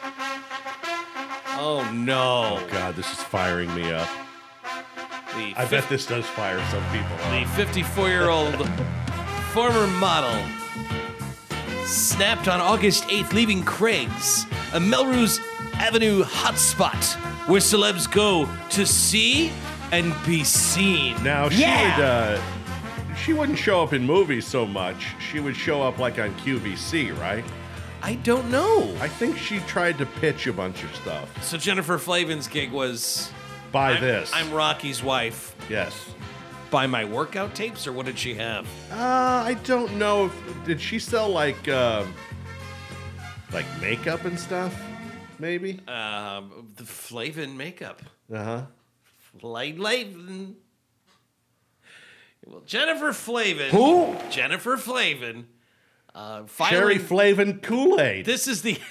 A: Oh no.
B: God, this is firing me up.
A: The
B: I bet this does fire some people
A: The
B: up.
A: fifty-four-year-old former model snapped on August eighth, leaving Craig's, a Melrose Avenue hotspot where celebs go to see and be seen.
B: Now, she
C: Yeah!
B: would, uh, she wouldn't show up in movies so much. She would show up like on Q V C, right?
A: I don't know.
B: I think she tried to pitch a bunch of stuff.
A: So Jennifer Flavin's gig was
B: Buy
A: I'm,
B: this.
A: I'm Rocky's wife.
B: Yes.
A: Buy my workout tapes, or what did she have?
B: Uh, I don't know. If, did she sell like, um, like makeup and stuff? Maybe.
A: Uh, the Flavin makeup.
B: Uh huh.
A: Light Flavin. Well, Jennifer Flavin.
B: Who?
A: Jennifer Flavin. Uh,
B: Cherry
A: filing,
B: Flavin Kool-Aid.
A: This is the.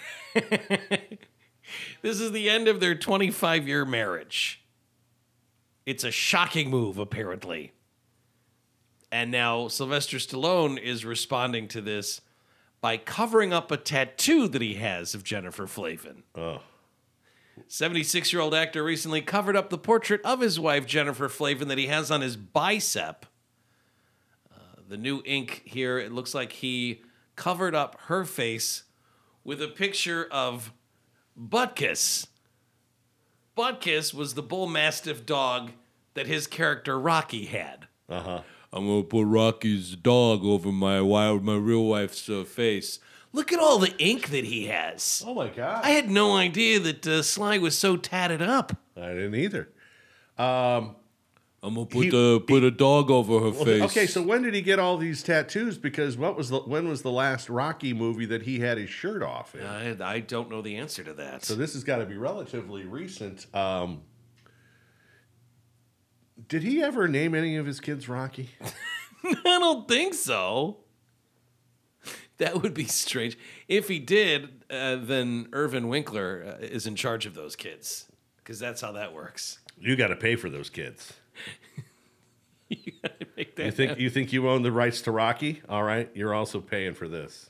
A: This is the end of their twenty-five year marriage. It's a shocking move, apparently. And now Sylvester Stallone is responding to this by covering up a tattoo that he has of Jennifer Flavin.
B: Oh.
A: seventy-six-year-old actor recently covered up the portrait of his wife, Jennifer Flavin, that he has on his bicep. Uh, the new ink here, it looks like he covered up her face with a picture of Butkus. Butkus was the bull mastiff dog that his character Rocky had.
B: Uh-huh.
A: I'm going to put Rocky's dog over my wild, my real wife's uh, face. Look at all the ink that he has.
B: Oh, my God.
A: I had no idea that uh, Sly was so tatted up.
B: I didn't either. Um,
A: I'm going to put,
B: he,
A: the, put
B: he,
A: a dog over her
B: well,
A: face.
B: Okay, so when did he get all these tattoos? Because what was the when was the last Rocky movie that he had his shirt off in?
A: I, I don't know the answer to that.
B: So this has got to be relatively recent. Um, did he ever name any of his kids Rocky?
A: I don't think so. That would be strange. If he did, uh, then Irvin Winkler uh, is in charge of those kids, because that's how that works.
B: You got to pay for those kids.
A: You gotta make that
B: You think
A: happen.
B: you think you own the rights to Rocky? All right, you're also paying for this.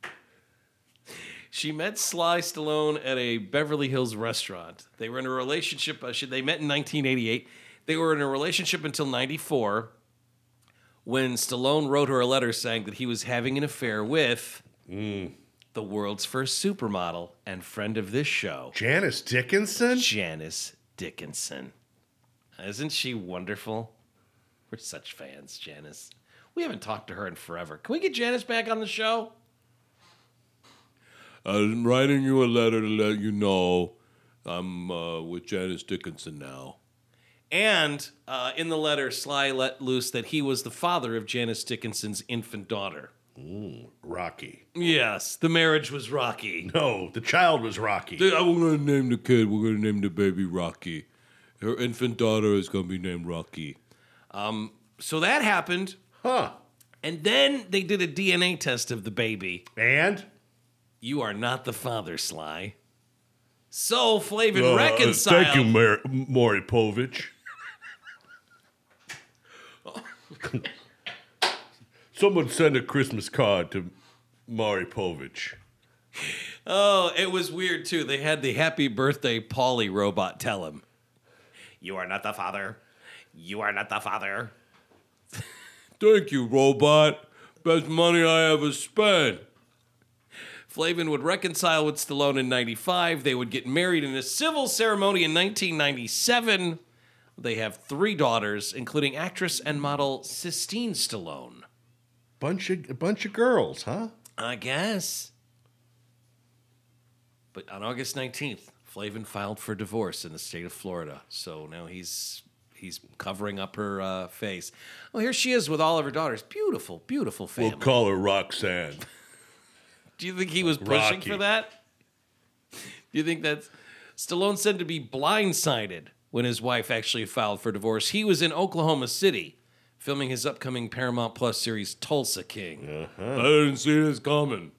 A: She met Sly Stallone at a Beverly Hills restaurant. They were in a relationship. Uh, she, they met in nineteen eighty-eight. They were in a relationship until ninety-four, when Stallone wrote her a letter saying that he was having an affair with
B: mm.
A: the world's first supermodel and friend of this show,
B: Janice Dickinson.
A: Janice Dickinson. Isn't she wonderful? We're such fans, Janice. We haven't talked to her in forever. Can we get Janice back on the show? I'm writing you a letter to let you know I'm uh, with Janice Dickinson now. And uh, in the letter, Sly let loose that he was the father of Janice Dickinson's infant daughter.
B: Mm, Rocky.
A: Yes, the marriage was rocky.
B: No, the child was Rocky.
A: We're going to name the kid, we're going to name the baby Rocky. Her infant daughter is going to be named Rocky. Um, so that happened.
B: Huh.
A: And then they did a D N A test of the baby.
B: And?
A: You are not the father, Sly. So Flavin
B: Uh,
A: reconciled.
B: Thank you, Mar- Maury Povich. Someone send a Christmas card to Maury Povich.
A: Oh, it was weird, too. They had the happy birthday Paulie robot tell him, you are not the father. You are not the father. Thank you, robot. Best money I ever spent. Flavin would reconcile with Stallone in ninety-five. They would get married in a civil ceremony in nineteen ninety-seven. They have three daughters, including actress and model Sistine Stallone.
B: Bunch of a bunch of girls, huh?
A: I guess. But on August nineteenth, Flavin filed for divorce in the state of Florida. So now he's he's covering up her uh, face. Oh, here she is with all of her daughters. Beautiful, beautiful family.
B: We'll call her Roxanne.
A: Do you think he was pushing
B: Rocky.
A: for that? Do you think that's... Stallone said to be blindsided when his wife actually filed for divorce. He was in Oklahoma City filming his upcoming Paramount Plus series Tulsa King.
B: Uh-huh.
A: I didn't see this coming.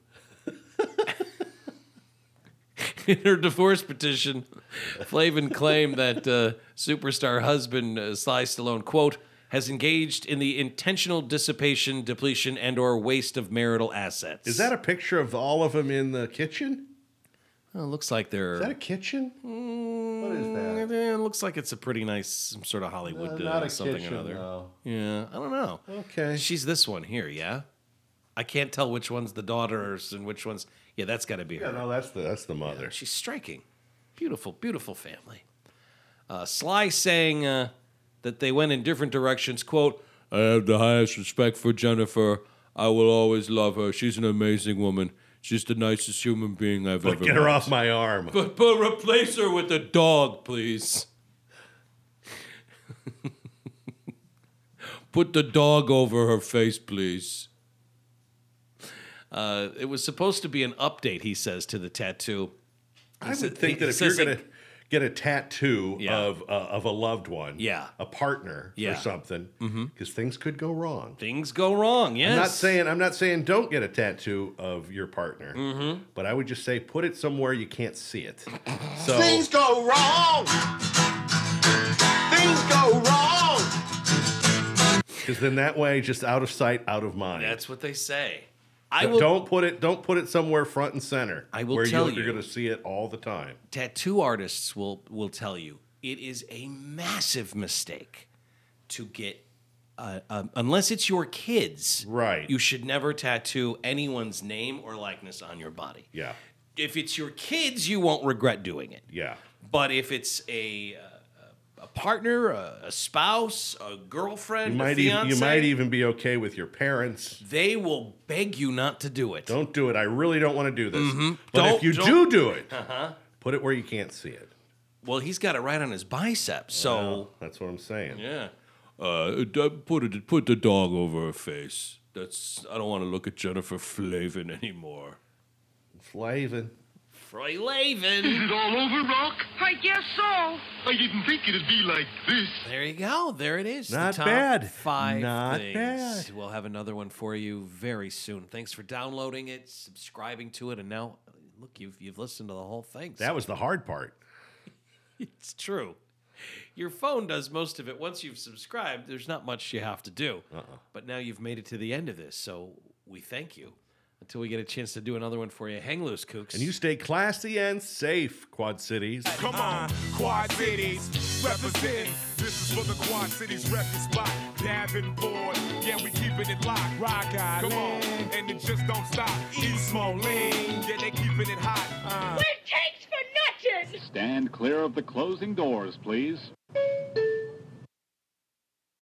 A: In her divorce petition, Flavin claimed that uh, superstar husband uh, Sly Stallone, quote, has engaged in the intentional dissipation, depletion, and or waste of marital assets.
B: Is that a picture of all of them in the kitchen?
A: Well, it looks like they're...
B: Is that a kitchen?
A: Mm,
B: What is that?
A: It looks like it's a pretty nice some sort of Hollywood
B: No,
A: uh,
B: not a
A: something
B: kitchen,
A: or other.
B: no.
A: Yeah, I don't know.
B: Okay.
A: She's this one here, yeah? I can't tell which one's the daughters and which one's... Yeah, that's got to be her.
B: Yeah, no, that's the that's the mother.
A: Yeah, she's striking. Beautiful, beautiful family. Uh, Sly saying uh, that they went in different directions. Quote, I have the highest respect for Jennifer. I will always love her. She's an amazing woman. She's the nicest human being I've
B: But
A: ever
B: get her
A: met.
B: off my arm.
A: But, but replace her with a dog, please. Put the dog over her face, please. Uh, it was supposed to be an update, he says, to the tattoo. He
B: I
A: said-
B: would think
A: he
B: that if
A: says
B: you're
A: it-
B: going to get a tattoo
A: Yeah.
B: of uh, of a loved one,
A: Yeah.
B: a partner
A: Yeah.
B: or something, because things could go wrong.
A: Things go wrong, yes.
B: I'm not saying I'm not saying don't get a tattoo of your partner,
A: Mm-hmm.
B: but I would just say put it somewhere you can't see it. So
G: Things go wrong. Things go wrong.
B: because then that way, just out of sight, out of mind.
A: That's what they say. I
B: Don't-
A: will,
B: don't put it. Don't put it somewhere front and center.
A: I will
B: where
A: tell
B: you're,
A: you.
B: you're going to see it all the time.
A: tattoo artists will will tell you it is a massive mistake to get uh, um, unless it's your kids.
B: Right.
A: You should never tattoo anyone's name or likeness on your body.
B: Yeah.
A: If it's your kids, you won't regret doing it.
B: Yeah.
A: But if it's a uh, a partner, a, a spouse, a girlfriend,
B: You
A: a
B: might even
A: fiance,
B: you might even be okay with your parents.
A: they will beg you not to do it.
B: Don't do it. I really don't want to do this. But
A: Mm-hmm. Don't-
B: if you
A: don't-
B: do do it, uh-huh. put it where you can't see it.
A: Well, he's got it right on his bicep, so
B: Well, that's what I'm saying.
A: yeah. Uh, d- put it, put the dog over her face. That's I don't want to look at Jennifer Flavin anymore.
B: Flavin.
A: Flavin.
G: all over, Rock?
F: I guess so.
G: I didn't think it'd be like this.
A: There you go. There it is. The
B: Not
A: top
B: bad.
A: Five
B: Not
A: things.
B: bad.
A: We'll have another one for you very soon. Thanks for downloading it, subscribing to it, and now look, you've you've listened to the whole thing.
B: That was the hard part.
A: It's true. Your phone does most of it. Once you've subscribed, there's not much you have to do. Uh-uh. But now you've made it to the end of this, so we thank you. Until we get a chance to do another one for you, hang loose, Kooks.
B: And you stay classy and safe, Quad Cities.
H: Come on, Quad Cities, represent. This is for the Quad Cities record spot. Davenport, yeah, we keeping it locked. Rock Island, come on, and it just don't stop. East Moline, yeah, they keeping it hot. Uh.
F: It takes for nothing.
I: Stand clear of the closing doors, please.